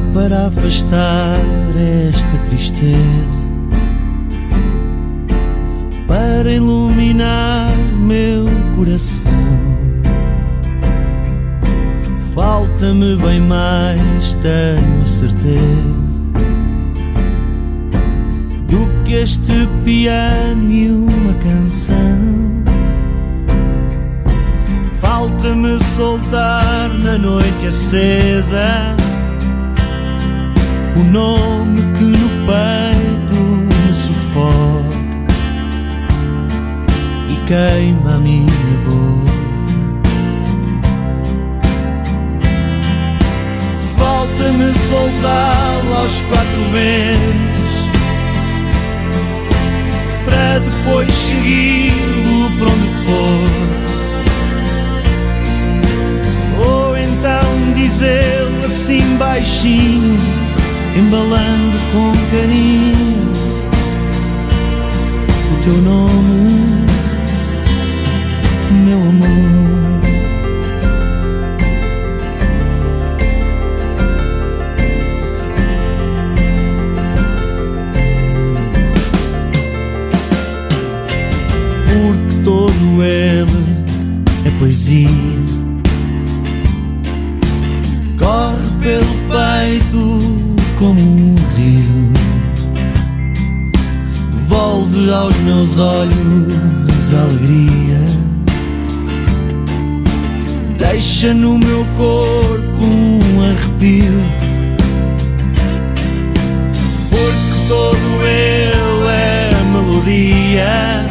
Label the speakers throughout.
Speaker 1: para afastar esta tristeza, para iluminar meu coração. Falta-me bem mais, tenho a certeza, do que este piano e uma canção. Falta-me soltar na noite acesa o nome que no peito me sufoca e queima a minha boca. Falta-me soltá-lo aos quatro ventos, para depois segui-lo para onde for. Ou então dizê-lo assim baixinho, embalando com carinho o teu nome, meu amor. Porque todo ele é poesia, corre pelo peito como um rio, devolve aos meus olhos a alegria, deixa no meu corpo um arrepio. Porque todo ele é melodia,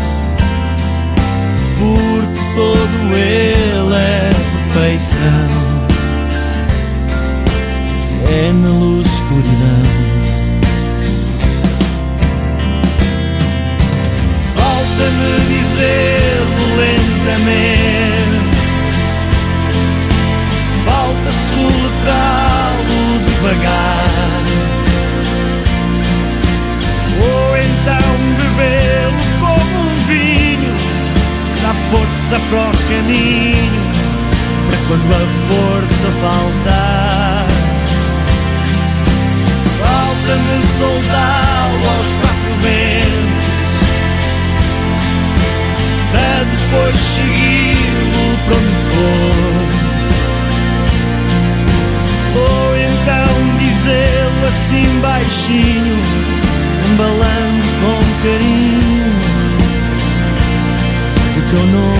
Speaker 1: porque todo ele é perfeição. É na luz escuridão. Falta-me dizer-lo lentamente, falta soletrá-lo devagar, ou então bebê-lo como um vinho, dá força para o caminho, para quando a força faltar. Falta-me soltá-lo aos quatro ventos, para depois segui-lo para onde for. Ou então dizê-lo assim baixinho, embalando com carinho o teu nome,